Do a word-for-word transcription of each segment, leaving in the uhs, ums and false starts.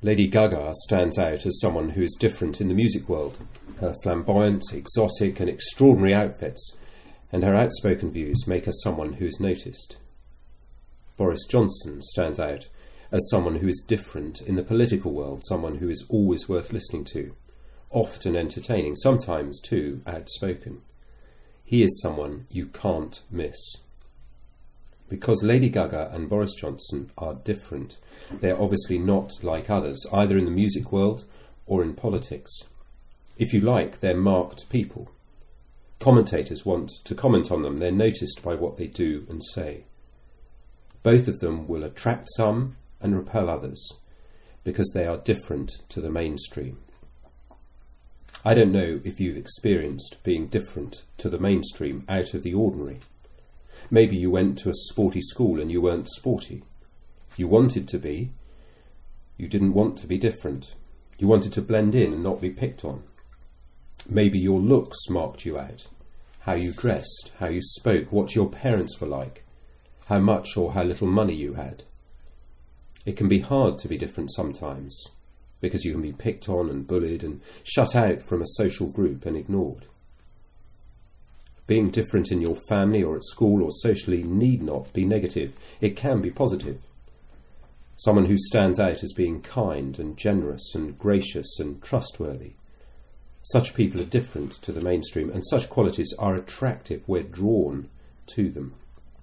Lady Gaga stands out as someone who is different in the music world. Her flamboyant, exotic and extraordinary outfits and her outspoken views make her someone who is noticed. Boris Johnson stands out as someone who is different in the political world, someone who is always worth listening to, often entertaining, sometimes too outspoken. He is someone you can't miss. Because Lady Gaga and Boris Johnson are different, they are obviously not like others, either in the music world or in politics. If you like, they're marked people. Commentators want to comment on them. They're noticed by what they do and say. Both of them will attract some and repel others because they are different to the mainstream. I don't know if you've experienced being different to the mainstream, out of the ordinary. Maybe you went to a sporty school and you weren't sporty. You wanted to be. You didn't want to be different. You wanted to blend in and not be picked on. Maybe your looks marked you out. How you dressed, how you spoke, what your parents were like, how much or how little money you had. It can be hard to be different sometimes, because you can be picked on and bullied and shut out from a social group and ignored. Being different in your family or at school or socially need not be negative. It can be positive. Someone who stands out as being kind and generous and gracious and trustworthy. Such people are different to the mainstream, and such qualities are attractive. We're drawn to them.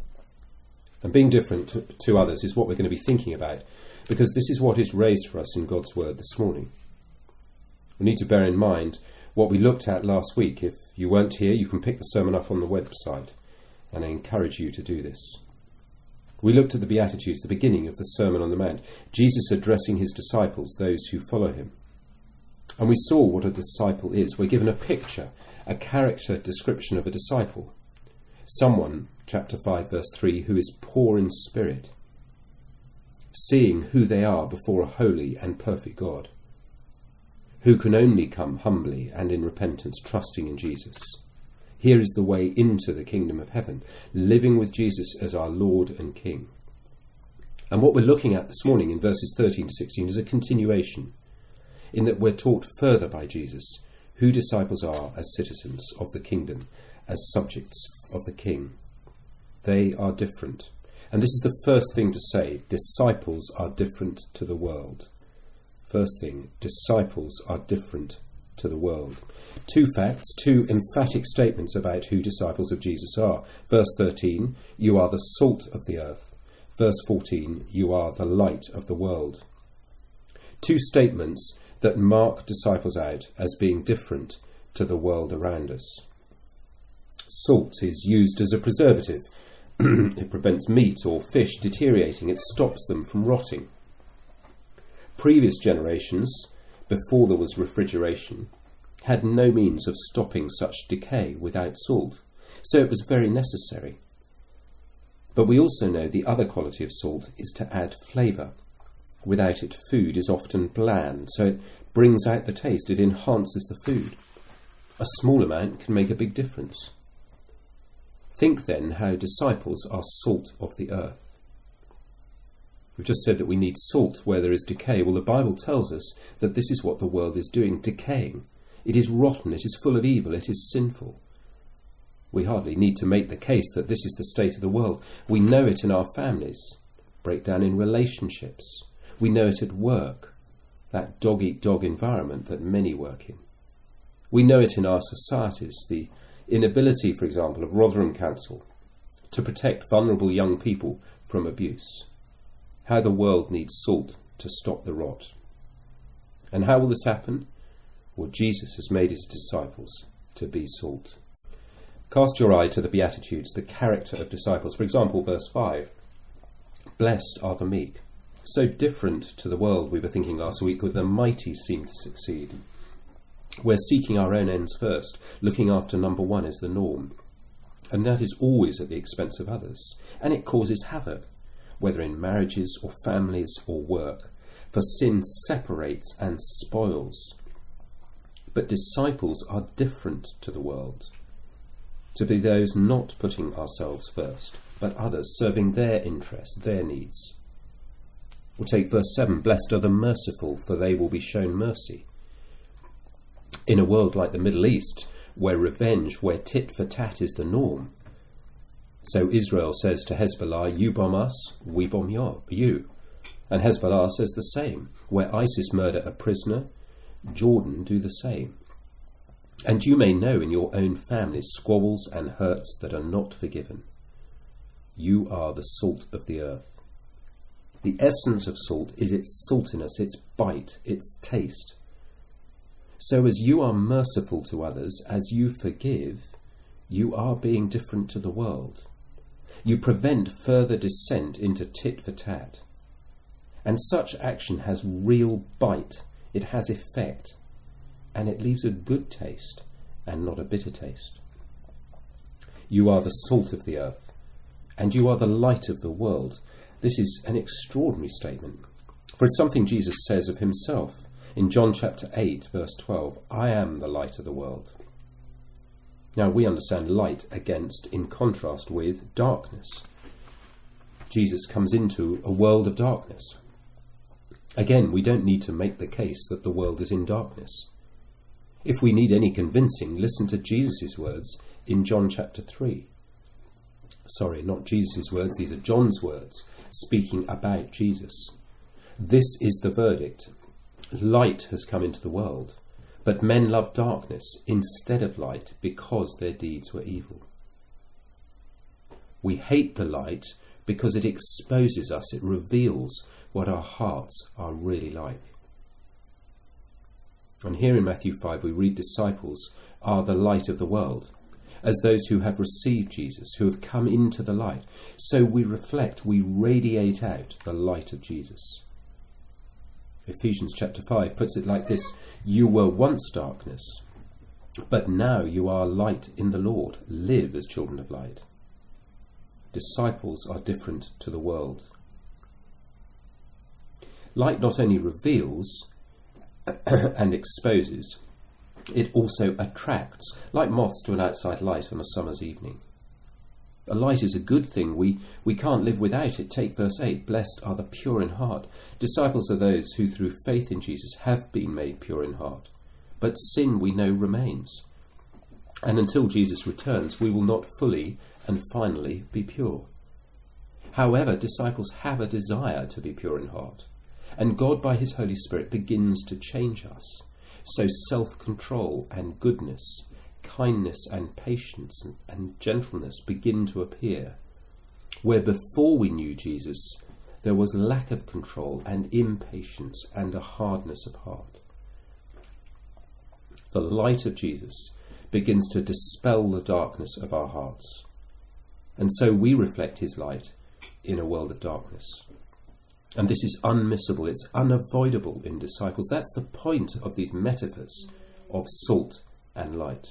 And being different to, to others is what we're going to be thinking about, because this is what is raised for us in God's Word this morning. We need to bear in mind what we looked at last week. If you weren't here, you can pick the sermon up on the website, and I encourage you to do this. We looked at the Beatitudes, the beginning of the Sermon on the Mount, Jesus addressing his disciples, those who follow him. And we saw what a disciple is. We're given a picture, a character description of a disciple. Someone, chapter five, verse three, who is poor in spirit, seeing who they are before a holy and perfect God, who can only come humbly and in repentance, trusting in Jesus. Here is the way into the kingdom of heaven, living with Jesus as our Lord and King. And what we're looking at this morning in verses thirteen to sixteen is a continuation, in that we're taught further by Jesus who disciples are as citizens of the kingdom, as subjects of the King. They are different. And this is the first thing to say. Disciples are different to the world. First thing, disciples are different to the world. Two facts, two emphatic statements about who disciples of Jesus are. Verse thirteen, you are the salt of the earth. Verse fourteen, you are the light of the world. Two statements that mark disciples out as being different to the world around us. Salt is used as a preservative. It prevents meat or fish deteriorating. It stops them from rotting. Previous generations, before there was refrigeration, had no means of stopping such decay without salt, so it was very necessary. But we also know the other quality of salt is to add flavour. Without it, food is often bland, so it brings out the taste, it enhances the food. A small amount can make a big difference. Think then how disciples are salt of the earth. We've just said that we need salt where there is decay. Well, the Bible tells us that this is what the world is doing, decaying. It is rotten, it is full of evil, it is sinful. We hardly need to make the case that this is the state of the world. We know it in our families, breakdown in relationships. We know it at work, that dog-eat-dog environment that many work in. We know it in our societies, the inability, for example, of Rotherham Council to protect vulnerable young people from abuse. How the world needs salt to stop the rot. And how will this happen? Well, Jesus has made his disciples to be salt. Cast your eye to the Beatitudes, the character of disciples. For example, verse five. Blessed are the meek. So different to the world we were thinking last week, where the mighty seem to succeed. We're seeking our own ends first. Looking after number one is the norm. And that is always at the expense of others. And it causes havoc, whether in marriages or families or work. For sin separates and spoils. But disciples are different to the world. To be those not putting ourselves first, but others, serving their interests, their needs. Or take verse seven, blessed are the merciful, for they will be shown mercy. In a world like the Middle East, where revenge, where tit for tat is the norm, so Israel says to Hezbollah, you bomb us, we bomb you. And Hezbollah says the same. Where ISIS murder a prisoner, Jordan do the same. And you may know in your own families squabbles and hurts that are not forgiven. You are the salt of the earth. The essence of salt is its saltiness, its bite, its taste. So as you are merciful to others, as you forgive, you are being different to the world. You prevent further descent into tit for tat. And such action has real bite, it has effect, and it leaves a good taste and not a bitter taste. You are the salt of the earth, and you are the light of the world. This is an extraordinary statement, for it's something Jesus says of himself in John chapter eight, verse twelve, I am the light of the world. Now we understand light against, in contrast with, darkness. Jesus comes into a world of darkness. Again, we don't need to make the case that the world is in darkness. If we need any convincing, listen to Jesus' words in John chapter three. Sorry, not Jesus' words, these are John's words, speaking about Jesus. This is the verdict. Light has come into the world, but men love darkness instead of light because their deeds were evil. We hate the light because it exposes us, it reveals what our hearts are really like. And here in Matthew five we read disciples are the light of the world, as those who have received Jesus, who have come into the light. So we reflect, we radiate out the light of Jesus. Ephesians chapter five puts it like this, you were once darkness, but now you are light in the Lord. Live as children of light. Disciples are different to the world. Light not only reveals and exposes, it also attracts, like moths to an outside light on a summer's evening. A light is a good thing. We, we can't live without it. Take verse eight, blessed are the pure in heart. Disciples are those who through faith in Jesus have been made pure in heart. But sin, we know, remains. And until Jesus returns, we will not fully and finally be pure. However, disciples have a desire to be pure in heart. And God, by his Holy Spirit, begins to change us. So self-control and goodness, kindness and patience and, and gentleness begin to appear. Where before we knew Jesus, there was lack of control and impatience and a hardness of heart. The light of Jesus begins to dispel the darkness of our hearts. And so we reflect his light in a world of darkness. And this is unmissable, it's unavoidable in disciples. That's the point of these metaphors of salt and light.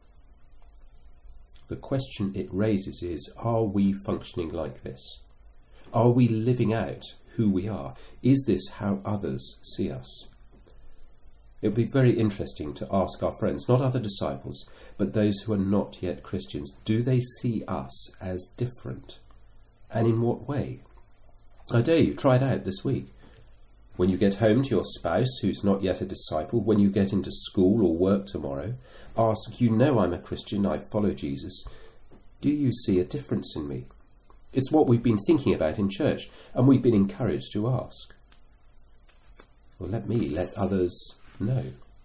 The question it raises is, are we functioning like this? Are we living out who we are? Is this how others see us? It would be very interesting to ask our friends, not other disciples, but those who are not yet Christians, do they see us as different? And in what way? I dare you, try it out this week. When you get home to your spouse who's not yet a disciple, when you get into school or work tomorrow, ask, you know I'm a Christian, I follow Jesus. Do you see a difference in me? It's what we've been thinking about in church, and we've been encouraged to ask. Well, let me let others know.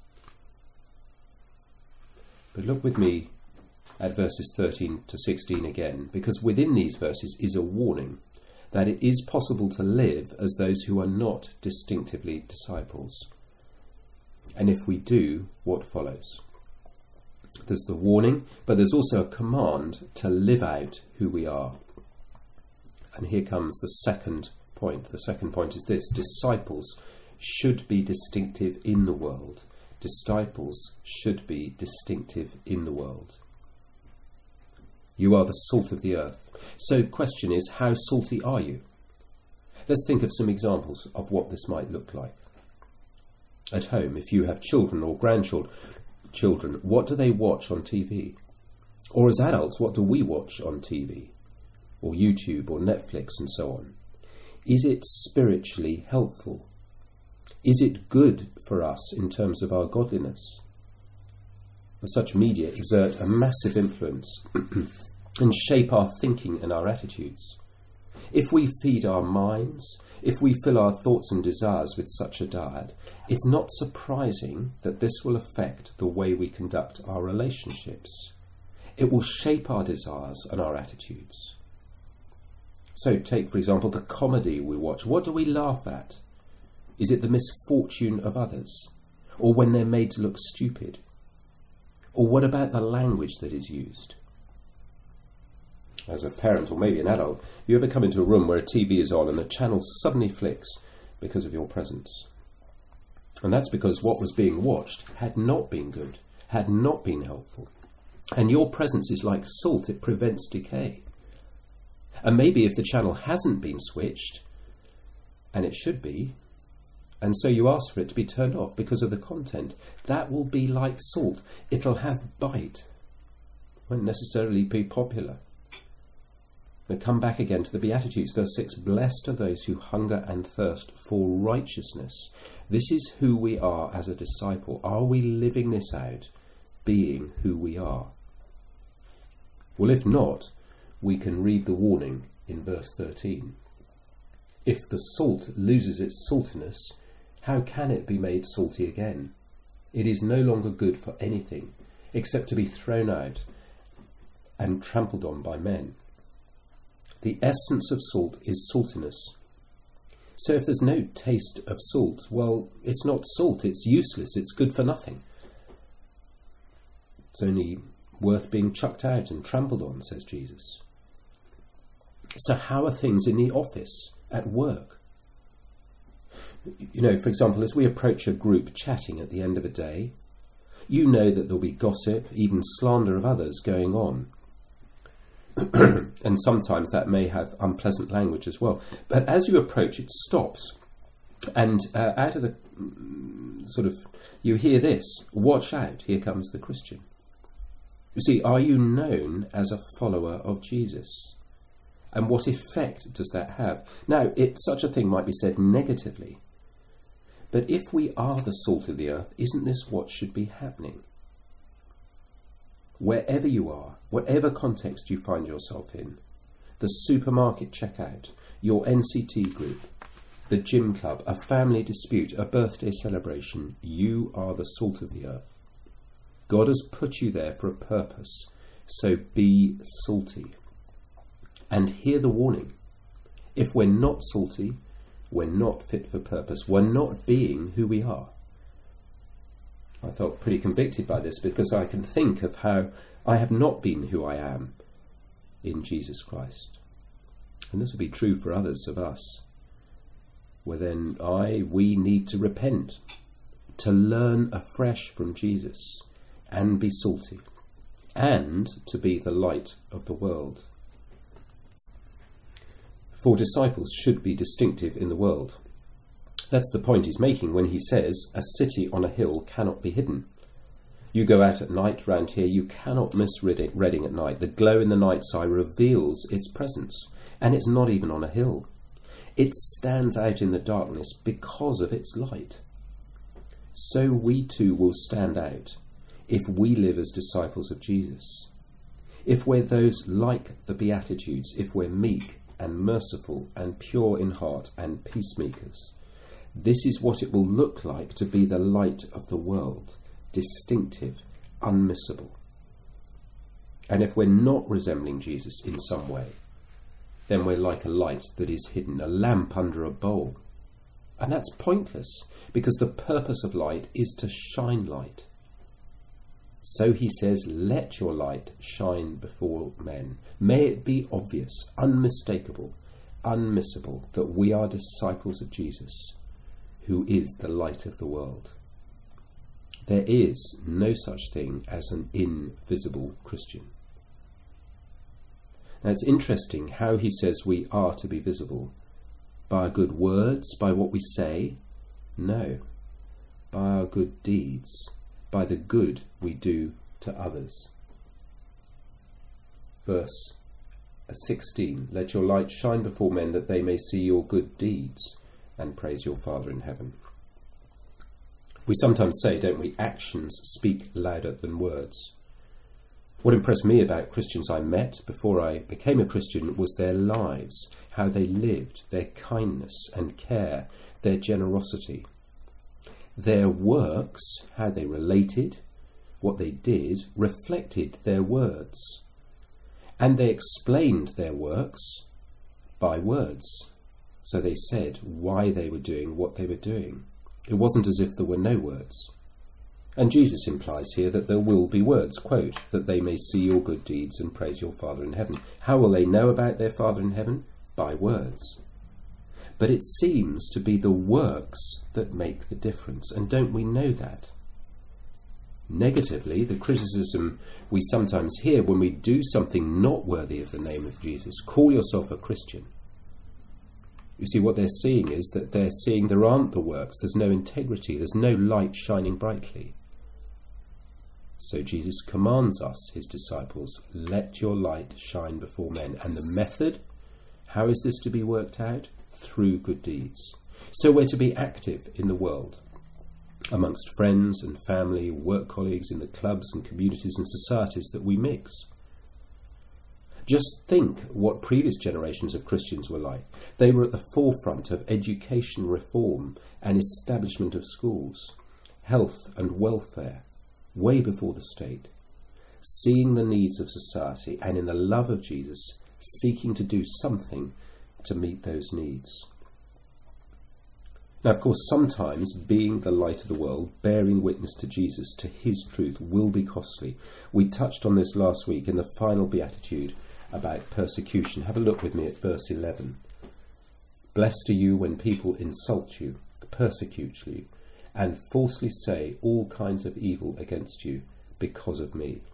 But look with me at verses thirteen to sixteen again, because within these verses is a warning that it is possible to live as those who are not distinctively disciples. And if we do, what follows? There's the warning, but there's also a command to live out who we are. And here comes the second point. The second point is this: disciples should be distinctive in the world. Disciples should be distinctive in the world. You are the salt of the earth. So the question is, how salty are you? Let's think of some examples of what this might look like. At home, if you have children or grandchildren, children, what do they watch on T V? Or as adults, what do we watch on T V? Or YouTube or Netflix and so on? Is it spiritually helpful? Is it good for us in terms of our godliness? Such media exert a massive influence and shape our thinking and our attitudes. If we feed our minds, if we fill our thoughts and desires with such a diet, it's not surprising that this will affect the way we conduct our relationships. It will shape our desires and our attitudes. So take, for example, the comedy we watch. What do we laugh at? Is it the misfortune of others? Or when they're made to look stupid? Or what about the language that is used? As a parent, or maybe an adult, you ever come into a room where a T V is on and the channel suddenly flicks because of your presence? And that's because what was being watched had not been good, had not been helpful. And your presence is like salt, it prevents decay. And maybe if the channel hasn't been switched, and it should be, and so you ask for it to be turned off because of the content, that will be like salt. It'll have bite. Won't necessarily be popular. But come back again to the Beatitudes, verse six. Blessed are those who hunger and thirst for righteousness. This is who we are as a disciple. Are we living this out, being who we are? Well, if not, we can read the warning in verse thirteen. If the salt loses its saltiness, how can it be made salty again? It is no longer good for anything except to be thrown out and trampled on by men. The essence of salt is saltiness. So if there's no taste of salt, well, it's not salt, it's useless, it's good for nothing. It's only worth being chucked out and trampled on, says Jesus. So how are things in the office, at work? You know, for example, as we approach a group chatting at the end of a day, you know that there'll be gossip, even slander of others going on. And sometimes that may have unpleasant language as well. But as you approach, it stops. And uh, out of the mm, sort of, you hear this, watch out, here comes the Christian. You see, are you known as a follower of Jesus? And what effect does that have? Now, it, such a thing might be said negatively. But if we are the salt of the earth, isn't this what should be happening? Wherever you are, whatever context you find yourself in, the supermarket checkout, your N C T group, the gym club, a family dispute, a birthday celebration, you are the salt of the earth. God has put you there for a purpose, so be salty. And hear the warning. If we're not salty, we're not fit for purpose. We're not being who we are. I felt pretty convicted by this because I can think of how I have not been who I am in Jesus Christ. And this will be true for others of us. Where then I, we need to repent, to learn afresh from Jesus and be salty, and to be the light of the world. For disciples should be distinctive in the world. That's the point he's making when he says, a city on a hill cannot be hidden. You go out at night round here, you cannot miss Reading at night. The glow in the night sky reveals its presence, and it's not even on a hill. It stands out in the darkness because of its light. So we too will stand out if we live as disciples of Jesus. If we're those like the Beatitudes, if we're meek and merciful and pure in heart and peacemakers, this is what it will look like to be the light of the world, distinctive, unmissable. And if we're not resembling Jesus in some way, then we're like a light that is hidden, a lamp under a bowl. And that's pointless, because the purpose of light is to shine light. So he says, let your light shine before men. May it be obvious, unmistakable, unmissable, that we are disciples of Jesus, who is the light of the world. There is no such thing as an invisible Christian. Now it's interesting how he says we are to be visible. By our good words, by what we say? No. By our good deeds, by the good we do to others. Verse sixteen, let your light shine before men that they may see your good deeds and praise your Father in heaven. We sometimes say, don't we, actions speak louder than words. What impressed me about Christians I met before I became a Christian was their lives, how they lived, their kindness and care, their generosity. Their works, how they related, what they did, reflected their words. And they explained their works by words. So they said why they were doing what they were doing. It wasn't as if there were no words. And Jesus implies here that there will be words, quote, that they may see your good deeds and praise your Father in heaven. How will they know about their Father in heaven? By words. But it seems to be the works that make the difference. And don't we know that? Negatively, the criticism we sometimes hear when we do something not worthy of the name of Jesus, call yourself a Christian. You see, what they're seeing is that they're seeing there aren't the works, there's no integrity, there's no light shining brightly. So Jesus commands us, his disciples, let your light shine before men. And the method, how is this to be worked out? Through good deeds. So we're to be active in the world, amongst friends and family, work colleagues, in the clubs and communities and societies that we mix. Just think what previous generations of Christians were like. They were at the forefront of education reform and establishment of schools, health and welfare, way before the state, seeing the needs of society and in the love of Jesus, seeking to do something to meet those needs. Now, of course, sometimes being the light of the world, bearing witness to Jesus, to his truth, will be costly. We touched on this last week in the final beatitude about persecution. Have a look with me at verse eleven. Blessed are you when people insult you, persecute you, and falsely say all kinds of evil against you because of me.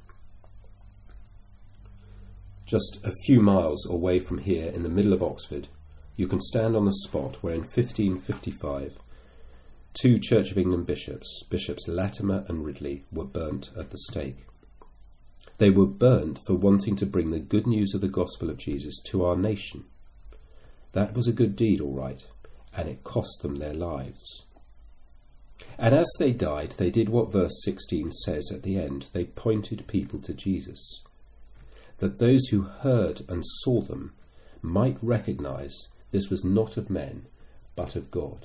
Just a few miles away from here, in the middle of Oxford, you can stand on the spot where in fifteen fifty-five two Church of England bishops, Bishops Latimer and Ridley, were burnt at the stake. They were burnt for wanting to bring the good news of the gospel of Jesus to our nation. That was a good deed, all right, and it cost them their lives. And as they died, they did what verse sixteen says at the end. They pointed people to Jesus, that those who heard and saw them might recognise this was not of men, but of God.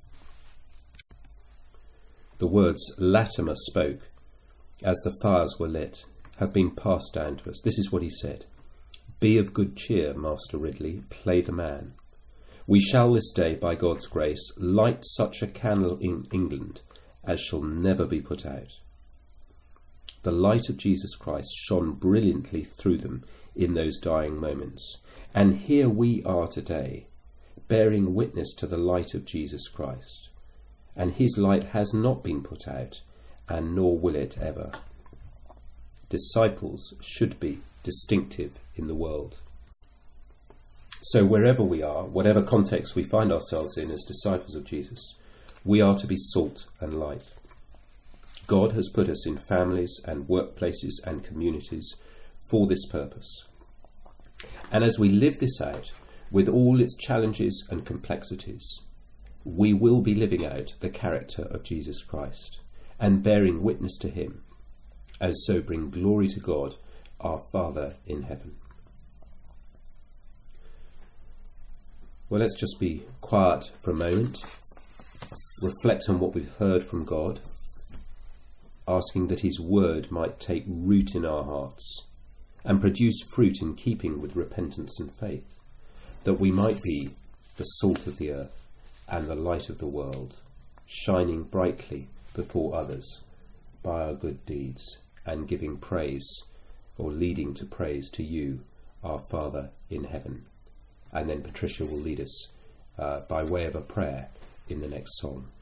The words Latimer spoke as the fires were lit have been passed down to us. This is what he said. Be of good cheer, Master Ridley, play the man. We shall this day, by God's grace, light such a candle in England as shall never be put out. The light of Jesus Christ shone brilliantly through them in those dying moments. And here we are today, bearing witness to the light of Jesus Christ. And his light has not been put out, and nor will it ever. Disciples should be distinctive in the world. So wherever we are, whatever context we find ourselves in as disciples of Jesus, we are to be salt and light. God has put us in families and workplaces and communities for this purpose. And as we live this out, with all its challenges and complexities, we will be living out the character of Jesus Christ and bearing witness to him, as so bring glory to God, our Father in heaven. Well, let's just be quiet for a moment, reflect on what we've heard from God, asking that his word might take root in our hearts and produce fruit in keeping with repentance and faith, that we might be the salt of the earth and the light of the world, shining brightly before others by our good deeds and giving praise or leading to praise to you, our Father in heaven. And then Patricia will lead us uh, by way of a prayer in the next song.